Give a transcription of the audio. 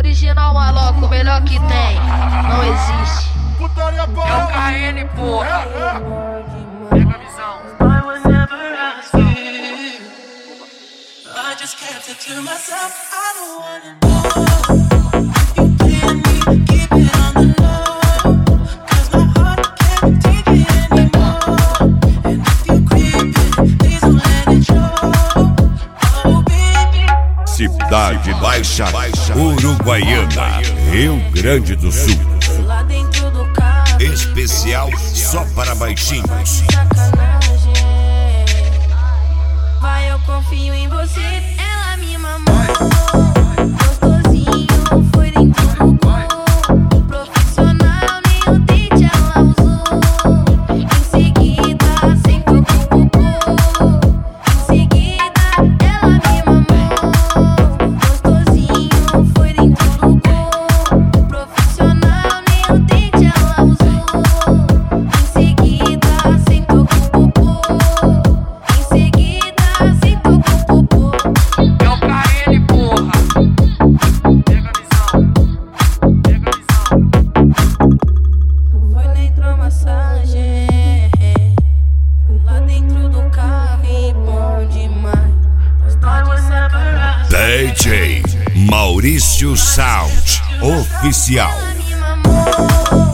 Original maloco, o melhor que tem. Não existe. É o KN, porra. Pega a visão. I just kept it to myself. I don't wanna know. You playing me, keep it on the low. 'Cause my heart can't take it anymore. And if you creep, please don't let it show. Oh baby. Cidade Baixa, Uruguaiana, Rio Grande do Sul. Lá dentro do carro. Especial só para baixinhos. Sacanagem. Vai, eu confio em você. Ela me mamou. Gostosinho, foi dentro do gol. Profissional, nem o dente ela usou. Em seguida, sentou com o popô. Em seguida, ela me mamou. Gostosinho, foi dentro do gol. Profissional, nem o dente ela usou. Em seguida, sentou com o popô. Em seguida, sentou com o popô. É o KN, porra. Pega a visão. Pega a visão. Foi na hidromassagem. Fui lá dentro do carro e bom demais. Gostar de sacanagem. DJ Maurício Sound Oficial. Ela me mamou.